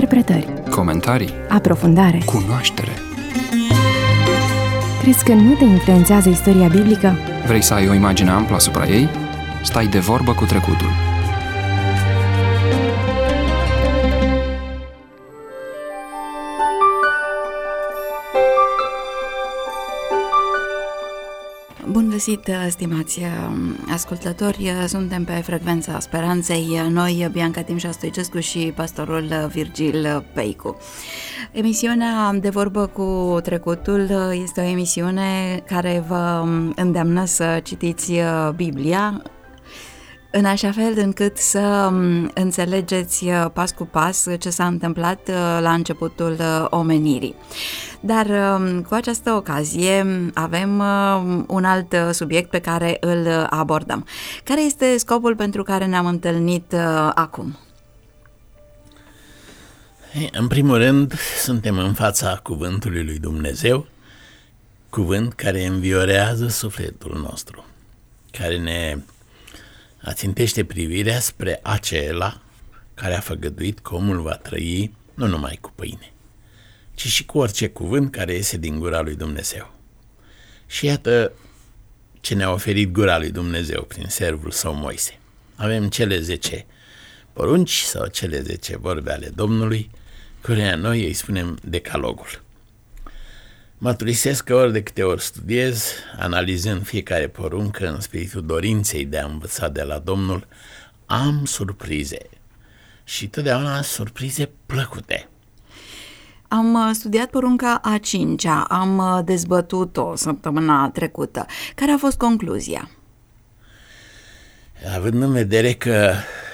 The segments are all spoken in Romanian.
Interpretări, comentarii, aprofundare. cunoaștere. Crezi că nu te influențează istoria biblică? Vrei să ai o imagine amplă asupra ei? Stai de vorbă cu trecutul. Bun găsit, stimați ascultători, suntem pe Frecvența Speranței, noi, Bianca Timșa Stoicescu și pastorul Virgil Peicu. Emisiunea De vorbă cu trecutul este o emisiune care vă îndeamnă să citiți Biblia în așa fel încât să înțelegeți pas cu pas ce s-a întâmplat la începutul omenirii. Dar cu această ocazie avem un alt subiect pe care îl abordăm. Care este scopul pentru care ne-am întâlnit acum? În primul rând, suntem în fața cuvântului lui Dumnezeu, cuvânt care înviorează sufletul nostru, care ne ațintește privirea spre acela care a făgăduit că omul va trăi nu numai cu pâine, ci și cu orice cuvânt care iese din gura lui Dumnezeu. Și iată ce ne-a oferit gura lui Dumnezeu prin servul său Moise. Avem cele 10 porunci sau cele 10 vorbe ale Domnului, căreia noi îi spunem decalogul. Mărturisesc că ori de câte ori studiez, analizând fiecare poruncă în spiritul dorinței de a învăța de la Domnul, am surprize și totdeauna surprize plăcute. Am studiat porunca a 5-a, am dezbătut-o săptămâna trecută. Care a fost concluzia? Având în vedere că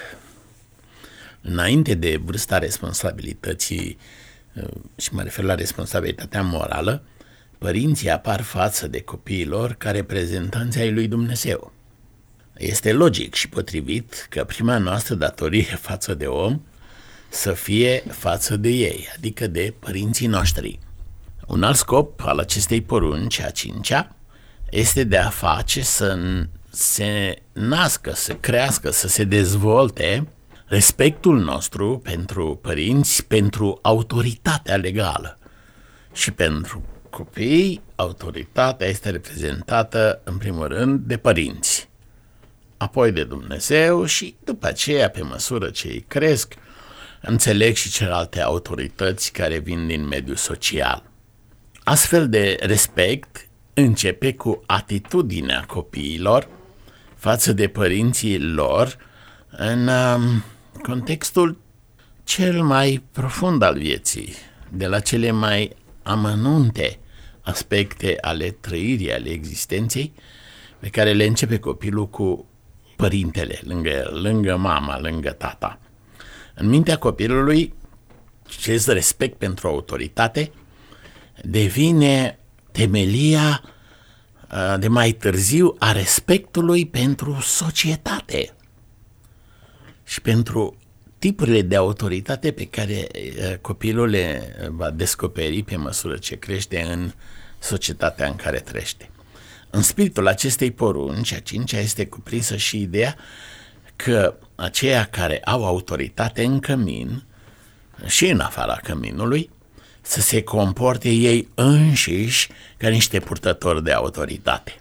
înainte de vârsta responsabilității, și mă refer la responsabilitatea morală, părinții apar față de copiii lor ca reprezentanți ai lui Dumnezeu. Este logic și potrivit că prima noastră datorie față de om să fie față de ei, adică de părinții noștri. Un alt scop al acestei porunci, a 5-a, este de a face să se nască, să crească, să se dezvolte respectul nostru pentru părinți, pentru autoritatea legală. Și pentru copii, autoritatea este reprezentată în primul rând de părinți, apoi de Dumnezeu și după aceea, pe măsură ce ei cresc, înțeleg și celelalte autorități care vin din mediul social. Astfel de respect începe cu atitudinea copiilor față de părinții lor în contextul cel mai profund al vieții, de la cele mai amănunte aspecte ale trăirii, ale existenței, pe care le începe copilul cu părintele, lângă mama, lângă tata. În mintea copilului, acest respect pentru autoritate devine temelia de mai târziu a respectului pentru societate și pentru tipurile de autoritate pe care copilul le va descoperi pe măsură ce crește în societatea în care trăiește. În spiritul acestei porunci, a 5-a, este cuprinsă și ideea că aceia care au autoritate în cămin și în afara căminului să se comporte ei înșiși ca niște purtători de autoritate.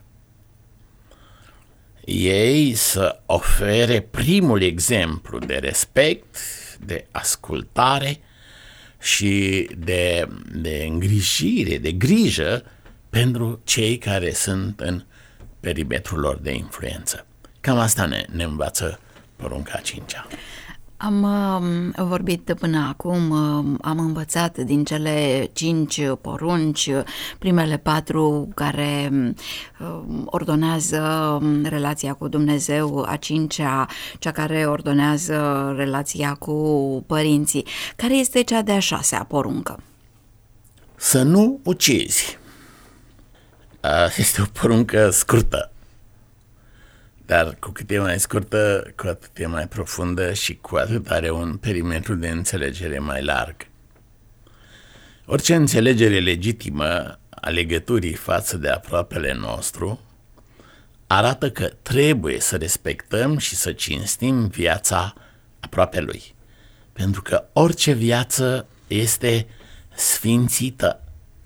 Ei să ofere primul exemplu de respect, de ascultare și de îngrijire, de grijă pentru cei care sunt în perimetrul lor de influență. Cam asta ne învață porunca 5-a. Am vorbit până acum, am învățat din cele 5 porunci, primele 4 care ordonează relația cu Dumnezeu, a 5-a, cea care ordonează relația cu părinții. Care este cea de-a 6-a poruncă? Să nu ucizi. Este o poruncă scurtă, dar cu cât e mai scurtă, cu atât e mai profundă și cu atât are un perimetru de înțelegere mai larg. Orice înțelegere legitimă a legăturii față de aproapele nostru arată că trebuie să respectăm și să cinstim viața aproapelui, pentru că orice viață este sfințită.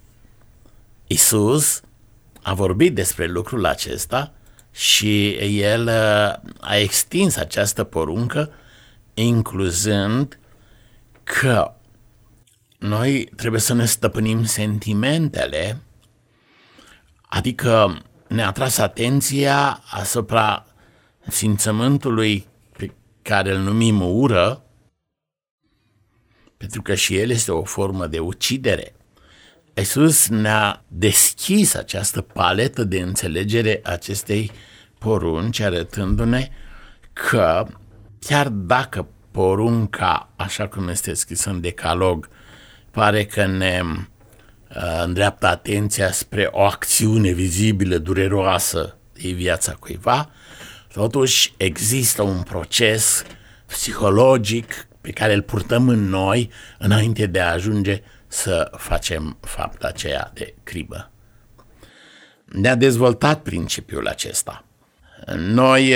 Iisus a vorbit despre lucrul acesta și El a extins această poruncă, incluzând că noi trebuie să ne stăpânim sentimentele, adică ne-a tras atenția asupra simțământului pe care îl numim ură, pentru că și el este o formă de ucidere. Iisus ne-a deschis această paletă de înțelegere acestei porunci, arătându-ne că chiar dacă porunca, așa cum este scris în Decalog, pare că ne îndreaptă atenția spre o acțiune vizibilă, dureroasă de viața cuiva, totuși există un proces psihologic pe care îl purtăm în noi înainte de a ajunge să facem fapta aceea de cribă. Ne-a dezvoltat principiul acesta. Noi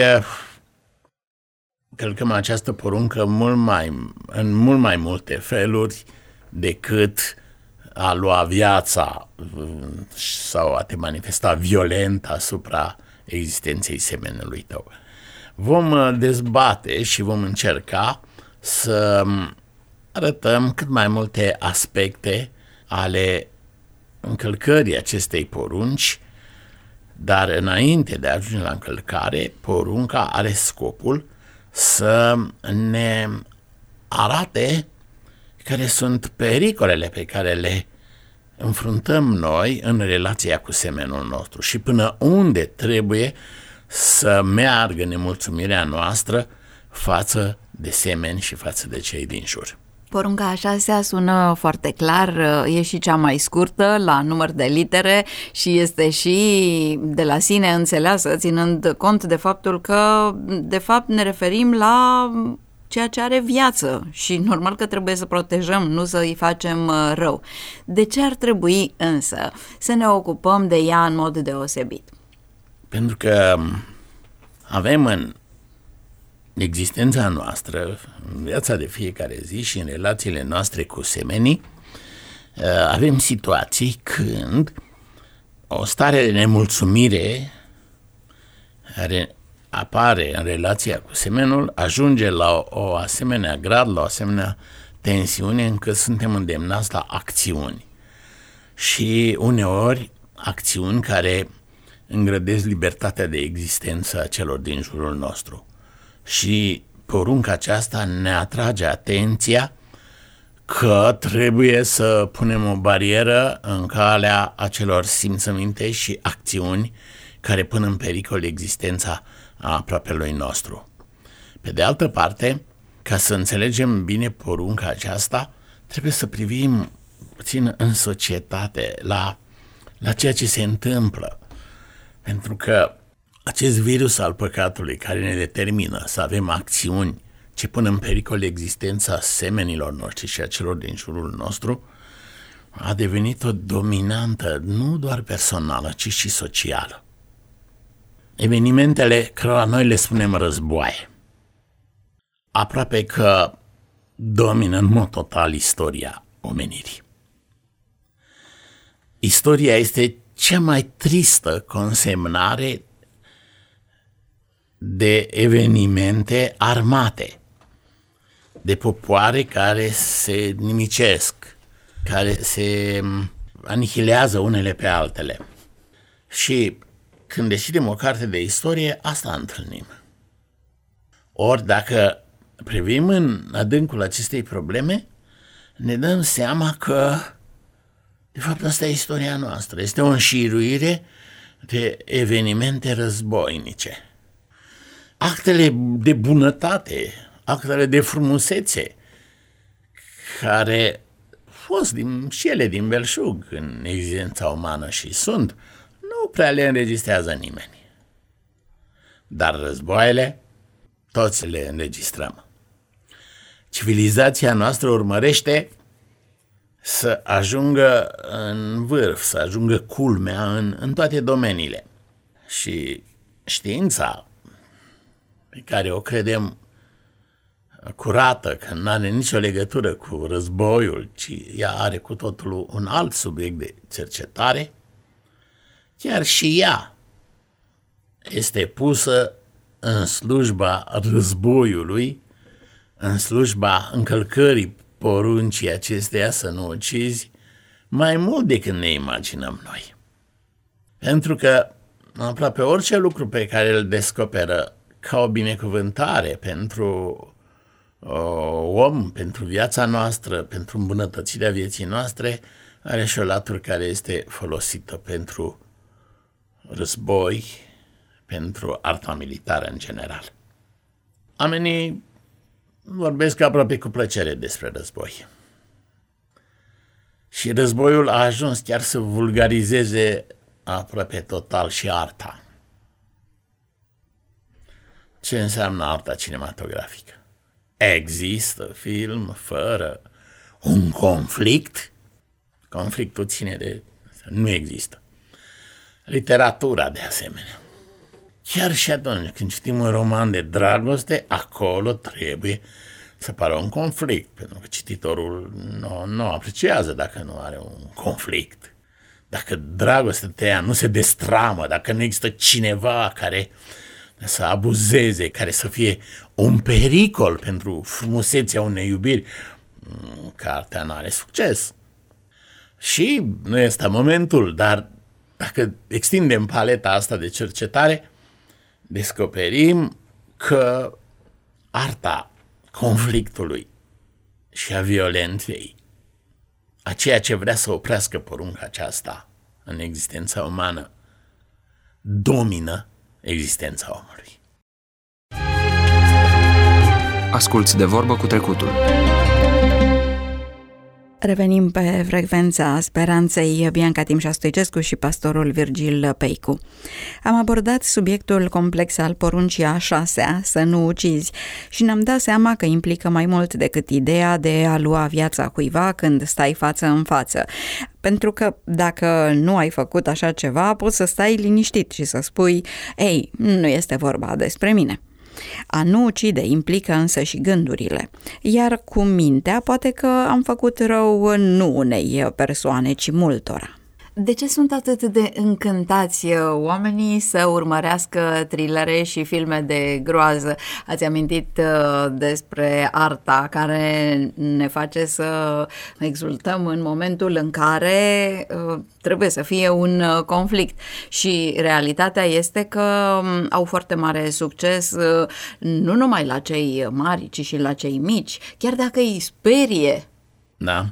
călcăm această poruncă în mult mai multe feluri decât a lua viața sau a te manifesta violent asupra existenței semenului tău. Vom dezbate și vom încerca să arătăm cât mai multe aspecte ale încălcării acestei porunci, dar înainte de a ajunge la încălcare, porunca are scopul să ne arate care sunt pericolele pe care le înfruntăm noi în relația cu semenul nostru și până unde trebuie să meargă nemulțumirea noastră față de semeni și față de cei din jur. Porunca a 6-a sună foarte clar, e și cea mai scurtă la număr de litere și este și de la sine înțeleasă, ținând cont de faptul că, de fapt, ne referim la ceea ce are viață și normal că trebuie să protejăm, nu să îi facem rău. De ce ar trebui însă să ne ocupăm de ea în mod deosebit? Pentru că avem în existența noastră, în viața de fiecare zi și în relațiile noastre cu semenii, avem situații când o stare de nemulțumire care apare în relația cu semenul ajunge la o asemenea grad, la o asemenea tensiune încât suntem îndemnați la acțiuni. Și uneori acțiuni care îngrădesc libertatea de existență a celor din jurul nostru. Și porunca aceasta ne atrage atenția că trebuie să punem o barieră în calea acelor simțăminte și acțiuni care pun în pericol existența aproapelui nostru. Pe de altă parte, ca să înțelegem bine porunca aceasta, trebuie să privim puțin în societate la ceea ce se întâmplă. Pentru că acest virus al păcatului care ne determină să avem acțiuni ce pun în pericol existența semenilor noștri și a celor din jurul nostru a devenit o dominantă, nu doar personală, ci și socială. Evenimentele cărora noi le spunem războaie, aproape că domină în mod total istoria omenirii. Istoria este cea mai tristă consemnare de evenimente armate, de popoare care se nimicesc, care se anihilează unele pe altele. Și când decidem o carte de istorie, asta întâlnim. Ori dacă privim în adâncul acestei probleme, ne dăm seama că, de fapt, asta e istoria noastră. Este o înșiruire de evenimente războinice. Actele de bunătate, actele de frumusețe, care fost și ele din belșug în existența umană și sunt, nu prea le înregistrează nimeni. Dar războaiele, toți le înregistrăm. Civilizația noastră urmărește să ajungă în vârf, să ajungă culmea în toate domeniile. Și știința pe care o credem curată, că nu are nicio legătură cu războiul, ci ea are cu totul un alt subiect de cercetare, chiar și ea este pusă în slujba războiului, în slujba încălcării poruncii acesteia să nu ucizi, mai mult decât ne imaginăm noi. Pentru că aproape orice lucru pe care îl descoperă ca o binecuvântare pentru om, pentru viața noastră, pentru îmbunătățirea vieții noastre, are și o latură care este folosită pentru război, pentru arta militară în general. Oamenii vorbesc aproape cu plăcere despre război. Și războiul a ajuns chiar să vulgarizeze aproape total și arta. Ce înseamnă arta cinematografică? Există film fără un conflict? Conflictul ține de... nu există. Literatura, de asemenea. Chiar și atunci când citim un roman de dragoste, acolo trebuie să pară un conflict, pentru că cititorul nu apreciază dacă nu are un conflict. Dacă dragostea nu se destramă, dacă nu există cineva care să abuzeze, care să fie un pericol pentru frumusețea unei iubiri, cartea nu are succes. Și nu este momentul, dar dacă extindem paleta asta de cercetare, descoperim că arta conflictului și a violenței, a ceea ce vrea să oprească porunca aceasta în existența umană, domină existența omului. Asculți De vorbă cu trecutul. Revenim pe frecvența speranței. Bianca Timșa Stoicescu și pastorul Virgil Peicu. Am abordat subiectul complex al poruncii a 6-a, să nu ucizi, și ne-am dat seama că implică mai mult decât ideea de a lua viața cuiva când stai față în față. Pentru că dacă nu ai făcut așa ceva, poți să stai liniștit și să spui: ei, nu este vorba despre mine. A nu ucide implică însă și gândurile, iar cu mintea poate că am făcut rău nu unei persoane, ci multora. De ce sunt atât de încântați oamenii să urmărească thrillere și filme de groază? Ați amintit despre arta care ne face să exultăm în momentul în care trebuie să fie un conflict. Și realitatea este că au foarte mare succes nu numai la cei mari, ci și la cei mici, chiar dacă îi sperie. Da.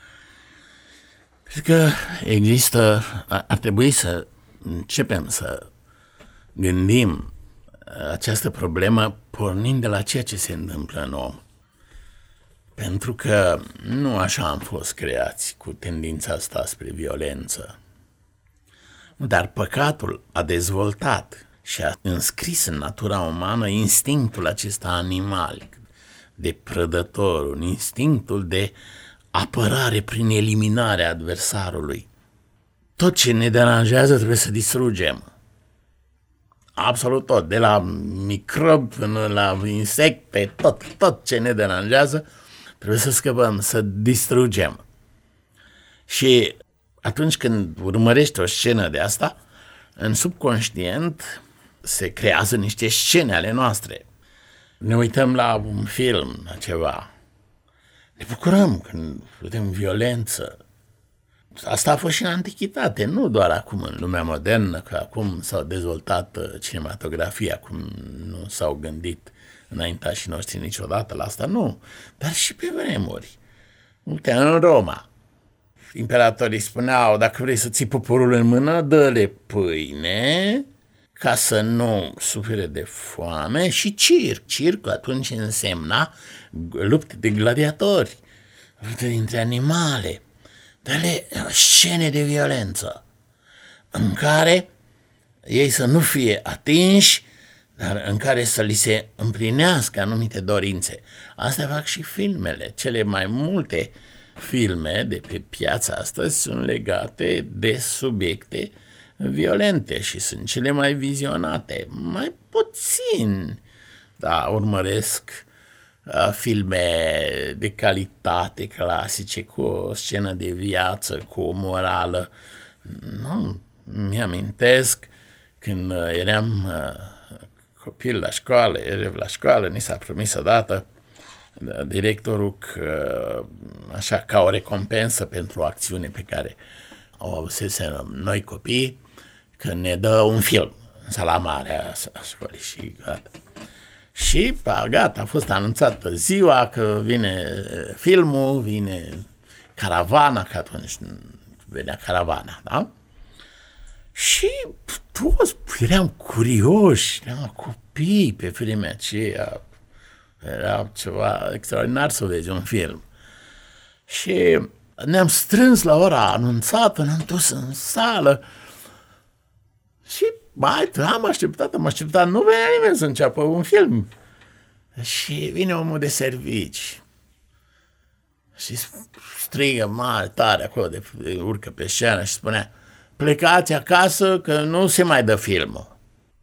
Cred că există, ar trebui să începem să gândim această problemă pornind de la ceea ce se întâmplă în om. Pentru că nu așa am fost creați, cu tendința asta spre violență. Dar păcatul a dezvoltat și a înscris în natura umană instinctul acesta animal, de prădător, un instinctul de apărare prin eliminarea adversarului. Tot ce ne deranjează trebuie să distrugem. Absolut tot, de la microbi până la insecte, tot ce ne deranjează trebuie să scăpăm, să distrugem. Și atunci când urmărești o scenă de asta, în subconștient se creează niște scene ale noastre. Ne uităm la un film, la ceva. Ne bucurăm când vedem violență. Asta a fost și în antichitate, nu doar acum în lumea modernă, că acum s-au dezvoltat cinematografia, acum nu s-au gândit înaintașii noștri niciodată la asta, nu. Dar și pe vremuri. Uite, în Roma, imperatorii spuneau: dacă vrei să ții poporul în mână, dă-le pâine ca să nu sufere de foame, și circ. Circul atunci însemna lupte de gladiatori, lupte dintre animale, dă-le scene de violență în care ei să nu fie atinși, dar în care să li se împlinească anumite dorințe. Asta fac și filmele. Cele mai multe filme de pe piața astăzi sunt legate de subiecte violente și sunt cele mai vizionate. Mai puțin, da, urmăresc filme de calitate clasice, cu o scenă de viață, cu o morală. Nu, mi-amintesc când eram copil la școală, elev la școală, ni s-a promis odată directorul că, așa, ca o recompensă pentru o acțiune pe care o avusesem noi copii, că ne dă un film în sala mare a școlii și gata. Și gata, a fost anunțată ziua că vine filmul, vine caravana, că atunci venea caravana, da? Și toți eram curioși, eram copii pe vremea aceea, era ceva extraordinar să vezi un film. Și ne-am strâns la ora anunțată, ne-am dus în sală și am așteptat, nu venea nimeni să înceapă un film. Și vine omul de servici și strigă mare, tare acolo, urcă pe scenă și spunea: plecați acasă că nu se mai dă filmul.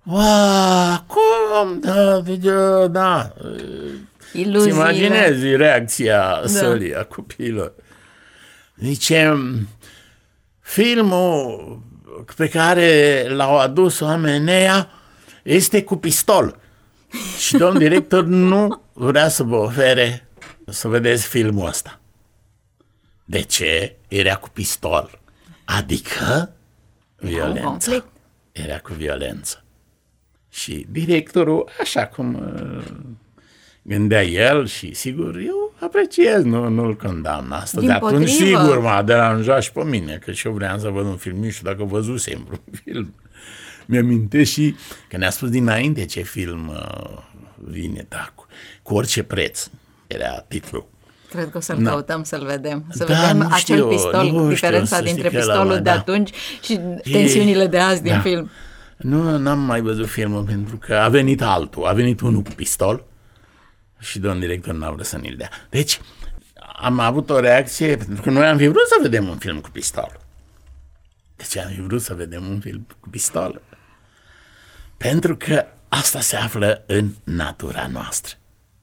Cum? Da. Îți imaginezi reacția sălii a copiilor. Zice, filmul pe care l-au adus oamenii ăia este cu pistol. Și domnul director nu vrea să vă ofere să vedeți filmul ăsta. De ce? Era cu pistol. Adică violență. Era cu violență. Și directorul, așa cum gândea el, și sigur, eu apreciez, nu-l condamn asta. De atunci, sigur, m-a deranjat și pe mine, că și eu vreau să văd un film, nu știu dacă văzusem un film. Mi-amintesc și că ne-a spus dinainte ce film vine, da, cu orice preț, era titlul. Cred că o să-l căutăm să-l vedem. Să vedem acel pistol, diferența dintre pistolul de atunci și tensiunile de azi din film. Nu, n-am mai văzut filmul pentru că a venit altul, a venit unul cu pistol și domnul director n-a vrut să ni-l dea. Deci am avut o reacție pentru că noi am fi vrut să vedem un film cu pistol. Deci am fi vrut să vedem un film cu pistol. Pentru că asta se află în natura noastră.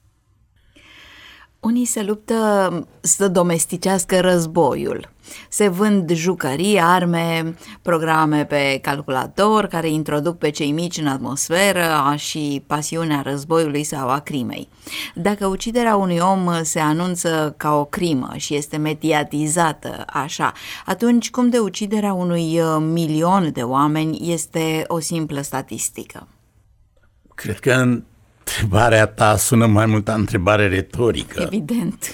Unii se luptă să domesticească războiul. Se vând jucării, arme, programe pe calculator care introduc pe cei mici în atmosferă și pasiunea războiului sau a crimei. Dacă uciderea unui om se anunță ca o crimă și este mediatizată așa, atunci cum de uciderea unui milion de oameni este o simplă statistică? Cred că întrebarea ta sună mai mult a întrebare retorică. Evident.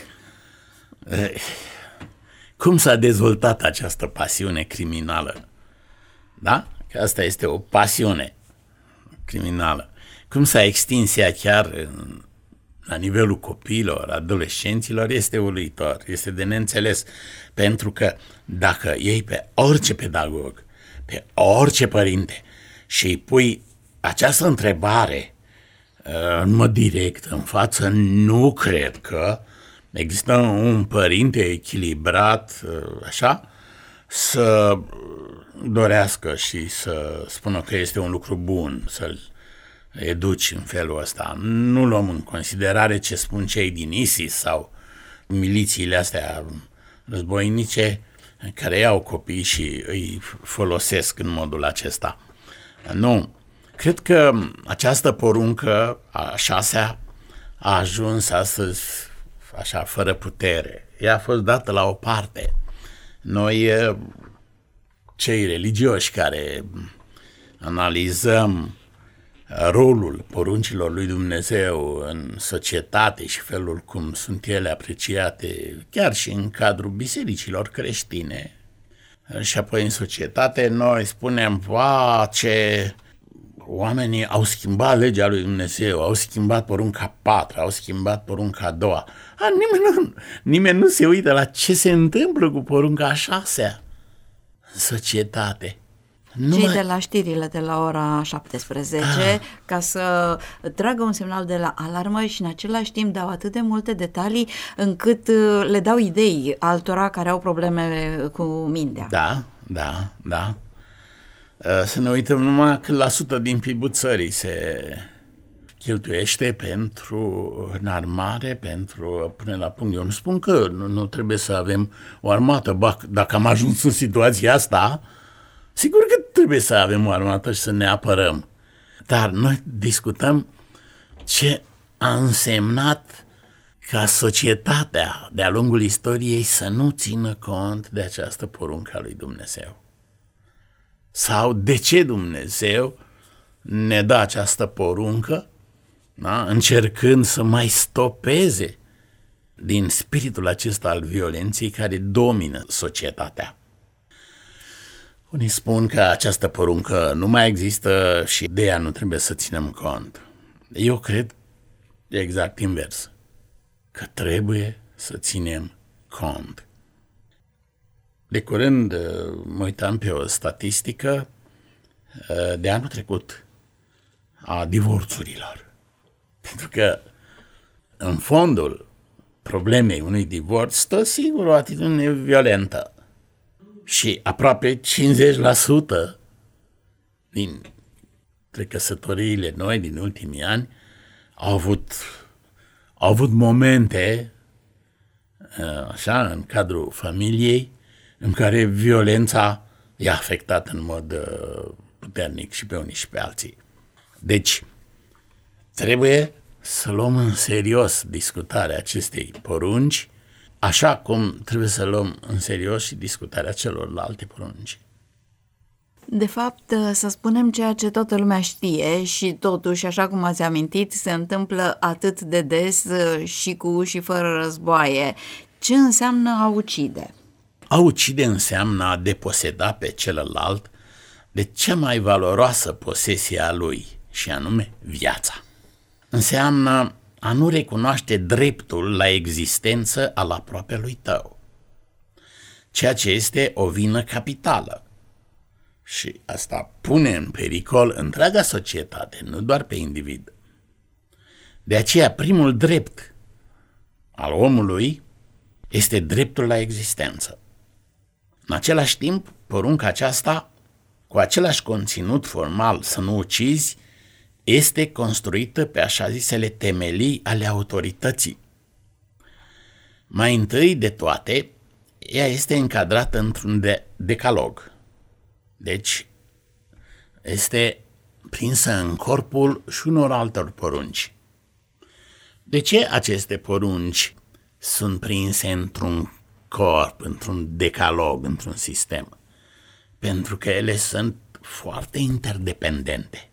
Cum s-a dezvoltat această pasiune criminală? Da? Că asta este o pasiune criminală. Cum s-a extins ea chiar la nivelul copiilor, adolescenților, este uluitor, este de neînțeles. Pentru că dacă iei pe orice pedagog, pe orice părinte și îi pui această întrebare în mod direct în față, nu cred că există un părinte echilibrat, așa, să dorească și să spună că este un lucru bun să-l educi în felul ăsta. Nu luăm în considerare ce spun cei din ISIS sau milițiile astea războinice care iau copii și îi folosesc în modul acesta. Nu. Cred că această poruncă, a șasea, a ajuns astăzi așa, fără putere. Ea a fost dată la o parte. Noi, cei religioși care analizăm rolul poruncilor lui Dumnezeu în societate și felul cum sunt ele apreciate chiar și în cadrul bisericilor creștine și apoi în societate, noi spunem, ce oamenii au schimbat legea lui Dumnezeu, au schimbat porunca 4, au schimbat porunca 2. Nimeni nu se uită la ce se întâmplă cu porunca 6 în societate. Cei de la știrile de la ora 17, ca să tragă un semnal de la alarmă și în același timp dau atât de multe detalii încât le dau idei altora care au probleme cu mintea. Da. Să ne uităm numai cât la sută din PIB-ul țării se cheltuiește pentru înarmare, pentru pune la punct. Eu nu spun că nu trebuie să avem o armată. Dacă am ajuns în situația asta, sigur că trebuie să avem o armată și să ne apărăm. Dar noi discutăm ce a însemnat ca societatea de-a lungul istoriei să nu țină cont de această poruncă a lui Dumnezeu. Sau de ce Dumnezeu ne dă această poruncă, da? Încercând să mai stopeze din spiritul acesta al violenței care domină societatea. Unii spun că această poruncă nu mai există și de ea nu trebuie să ținem cont. Eu cred exact invers, că trebuie să ținem cont. De curând mă uitam pe o statistică de anul trecut a divorțurilor. Pentru că în fondul problemei unui divorț stă sigur o atitudine violentă. Și aproape 50% dintre căsătoriile noi din ultimii ani au avut momente așa, în cadrul familiei în care violența i-a afectat în mod puternic și pe unii și pe alții. Deci, trebuie să luăm în serios discutarea acestei porunci, așa cum trebuie să luăm în serios și discutarea celorlalte porunci. De fapt, să spunem ceea ce toată lumea știe și totuși, așa cum ați amintit, se întâmplă atât de des și cu și fără războaie. Ce înseamnă a ucide? A ucide înseamnă a deposeda pe celălalt de cea mai valoroasă posesie a lui, și anume viața. Înseamnă a nu recunoaște dreptul la existență al aproapelui tău, ceea ce este o vină capitală. Și asta pune în pericol întreaga societate, nu doar pe individ. De aceea, primul drept al omului este dreptul la existență. În același timp, porunca aceasta, cu același conținut formal să nu ucizi, este construită pe așa zisele temelii ale autorității. Mai întâi de toate, ea este încadrată într-un decalog. Deci, este prinsă în corpul și unor altor porunci. De ce aceste porunci sunt prinse într-un corp, într-un decalog, într-un sistem? Pentru că ele sunt foarte interdependente.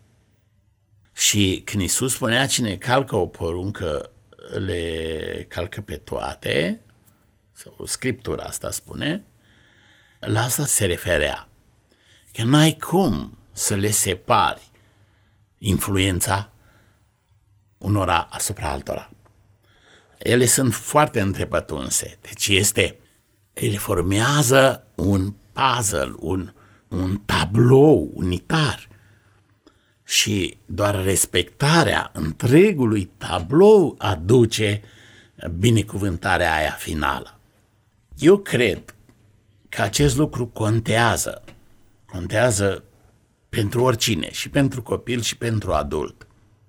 Și când Iisus spunea cine calcă o poruncă, le calcă pe toate, sau Scriptura asta spune, la asta se referea. Că n-ai cum să le separi influența unora asupra altora. Ele sunt foarte întrepătunse. Deci ele formează un puzzle, un tablou unitar. Și doar respectarea întregului tablou aduce binecuvântarea aia finală. Eu cred că acest lucru contează. Contează pentru oricine, și pentru copil și pentru adult.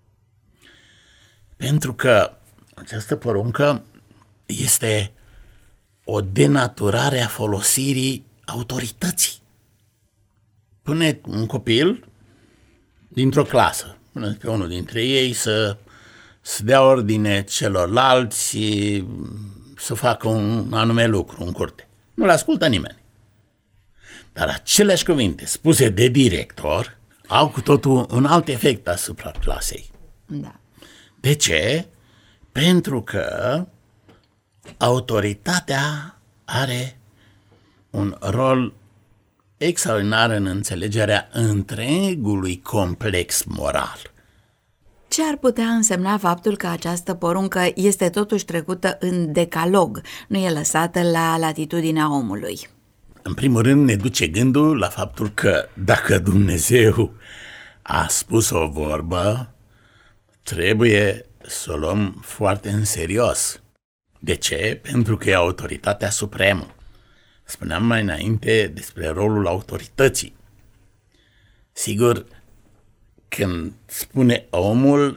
Pentru că această poruncă este o denaturare a folosirii autorității. Pune un copil dintr-o clasă, pune pe unul dintre ei să dea ordine celorlalți, să facă un anume lucru în curte. Nu le ascultă nimeni. Dar aceleași cuvinte spuse de director au cu totul un alt efect asupra clasei. Da. De ce? Pentru că autoritatea are un rol extraordinar în înțelegerea întregului complex moral. Ce ar putea însemna faptul că această poruncă este totuși trecută în decalog, nu e lăsată la latitudinea omului? În primul rând ne duce gândul la faptul că dacă Dumnezeu a spus o vorbă, trebuie să o luăm foarte în serios. De ce? Pentru că e autoritatea supremă. Spuneam mai înainte despre rolul autorității. Sigur când spune omul,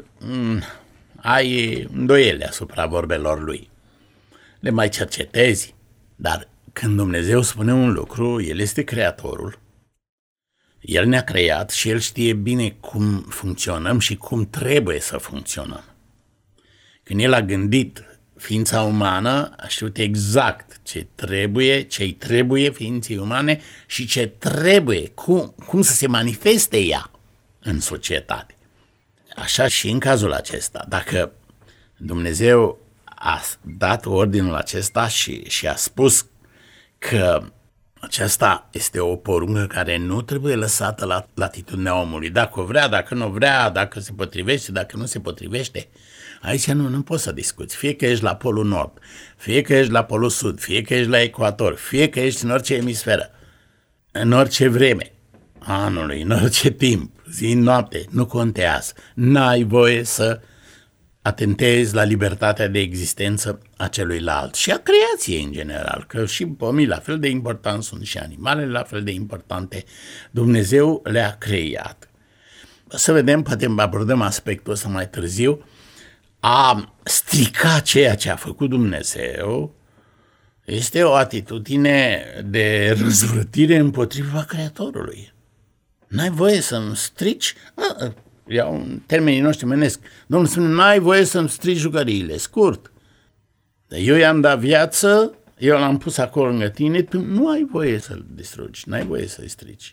ai îndoieli asupra vorbelor lui. Le mai cercetezi, dar când Dumnezeu spune un lucru, El este Creatorul, El ne-a creat și El știe bine cum funcționăm și cum trebuie să funcționăm. Când El a gândit ființa umană, a știut exact ce-i trebuie ființei umane și ce trebuie, cum să se manifeste ea în societate. Așa și în cazul acesta, dacă Dumnezeu a dat ordinul acesta și a spus că aceasta este o poruncă care nu trebuie lăsată la latitudinea omului. Dacă o vrea, dacă nu vrea, dacă se potrivește, dacă nu se potrivește. Aici nu poți să discuți. Fie că ești la polul nord, fie că ești la polul sud, fie că ești la ecuator, fie că ești în orice emisferă, în orice vreme anului, în orice timp, zi, noapte, nu contează. N-ai voie să atentezi la libertatea de existență a celuilalt și a creației în general, că și pomii la fel de importanti sunt și animalele la fel de importante. Dumnezeu le-a creat. Să vedem, poate abordăm aspectul ăsta mai târziu. A strica ceea ce a făcut Dumnezeu este o atitudine de răzvrătire împotriva Creatorului. N-ai voie să-mi strici, iau în termenii noștri menesc, Domnul spune, n-ai voie să-mi strici jucăriile, scurt. Dar eu i-am dat viață, eu l-am pus acolo lângă tine, tu nu ai voie să-l distrugi, n-ai voie să-i strici.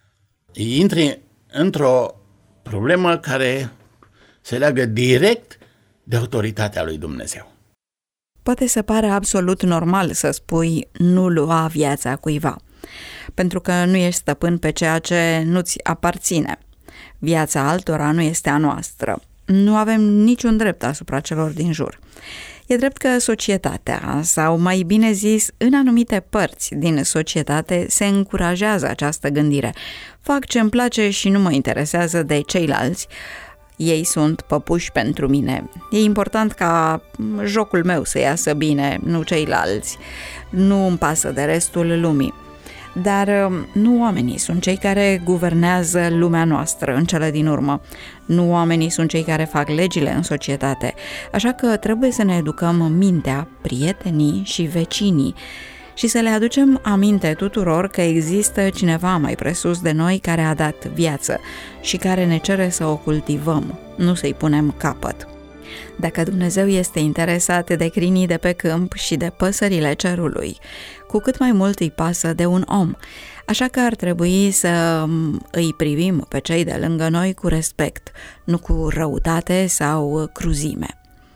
Intri într-o problemă care se leagă direct de autoritatea lui Dumnezeu. Poate să pară absolut normal să spui nu lua viața cuiva, pentru că nu ești stăpân pe ceea ce nu-ți aparține. Viața altora nu este a noastră. Nu avem niciun drept asupra celor din jur. E drept că societatea, sau mai bine zis, în anumite părți din societate se încurajează această gândire. Fac ce-mi place și nu mă interesează de ceilalți. Ei sunt păpuși pentru mine. E important ca jocul meu să iasă bine, nu ceilalți. Nu îmi pasă de restul lumii. Dar nu oamenii sunt cei care guvernează lumea noastră în cele din urmă. Nu oamenii sunt cei care fac legile în societate. Așa că trebuie să ne educăm mintea, prietenii și vecinii și să le aducem aminte tuturor că există cineva mai presus de noi care a dat viață și care ne cere să o cultivăm, nu să-i punem capăt. Dacă Dumnezeu este interesat de crinii de pe câmp și de păsările cerului, cu cât mai mult îi pasă de un om, așa că ar trebui să îi privim pe cei de lângă noi cu respect, nu cu răutate sau cruzime.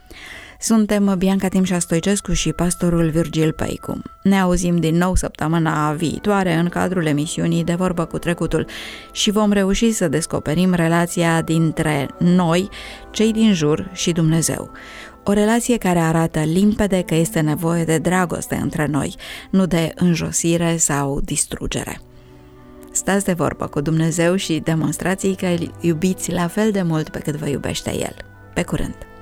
Suntem Bianca Timșa Stoicescu și pastorul Virgil Peicu. Ne auzim din nou săptămâna viitoare în cadrul emisiunii De Vorbă cu Trecutul și vom reuși să descoperim relația dintre noi, cei din jur și Dumnezeu. O relație care arată limpede că este nevoie de dragoste între noi, nu de înjosire sau distrugere. Stați de vorbă cu Dumnezeu și demonstrați că îl iubiți la fel de mult pe cât vă iubește El. Pe curând!